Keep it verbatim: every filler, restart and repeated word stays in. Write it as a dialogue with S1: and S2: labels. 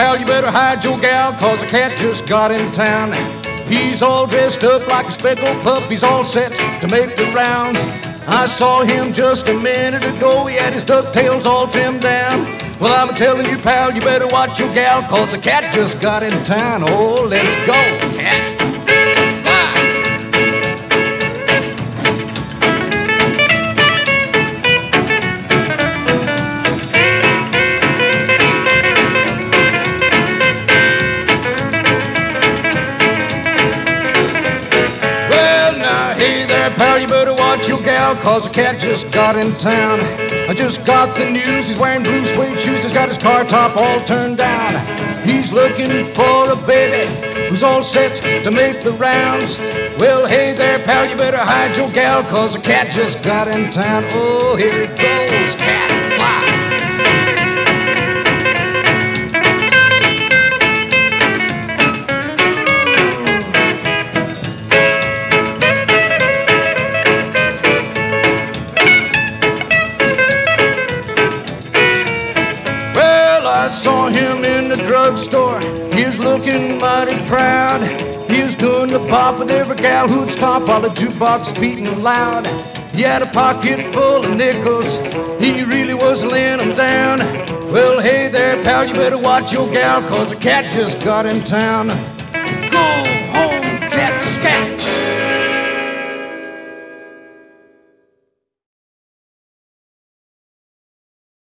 S1: pal, you better hide your gal, cause a cat just got in town. He's all dressed up like a speckled pup, he's all set to make the rounds. I saw him just a minute ago, he had his ducktails all trimmed down. Well, I'm telling you, pal, you better watch your gal, cause a cat just got in town. Oh, let's go, cat. Pal, you better watch your gal, cause a cat just got in town. I just got the news, he's wearing blue suede shoes, he's got his car top all turned down. He's looking for a baby who's all set to make the rounds. Well, hey there, pal, you better hide your gal, cause a cat just got in town. Oh, here it goes, cat, fly. I saw him in the drugstore, he was looking mighty proud. He was doing the pop with every gal who'd stop while the jukebox beating loud. He had a pocket full of nickels, he really was laying them down. Well, hey there, pal, you better watch your gal, cause a cat just got in town. Go!